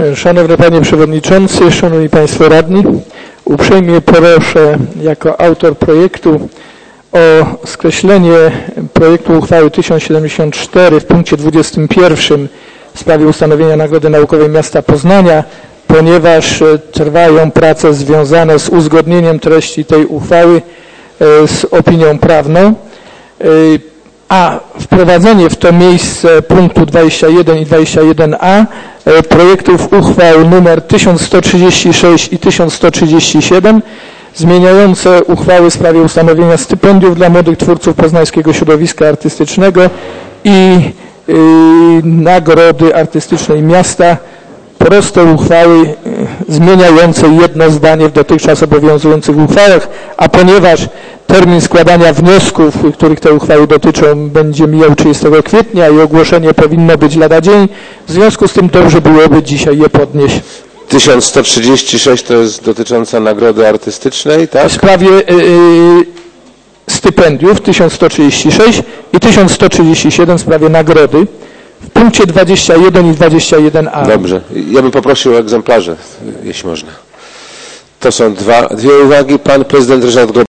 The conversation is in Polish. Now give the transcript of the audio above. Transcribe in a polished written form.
Szanowny Panie Przewodniczący, Szanowni Państwo Radni, uprzejmie proszę jako autor projektu o skreślenie projektu uchwały 1074 w punkcie 21 w sprawie ustanowienia Nagrody Naukowej Miasta Poznania, ponieważ trwają prace związane z uzgodnieniem treści tej uchwały z opinią prawną, a wprowadzenie w to miejsce punktu 21 i 21a projektów uchwał nr 1136 i 1137 zmieniające uchwały w sprawie ustanowienia stypendiów dla młodych twórców poznańskiego środowiska artystycznego i Nagrody Artystycznej Miasta, proste uchwały zmieniające jedno zdanie w dotychczas obowiązujących uchwałach, a ponieważ termin składania wniosków, których te uchwały dotyczą, będzie mijał 30 kwietnia i ogłoszenie powinno być lada dzień, w związku z tym dobrze byłoby dzisiaj je podnieść. 1136 to jest dotycząca Nagrody Artystycznej, tak? W sprawie stypendiów 1136 i 1137 w sprawie nagrody w punkcie 21 i 21a. Dobrze. Ja bym poprosił o egzemplarze, jeśli można. To są dwie uwagi. Pan prezydent Ryszard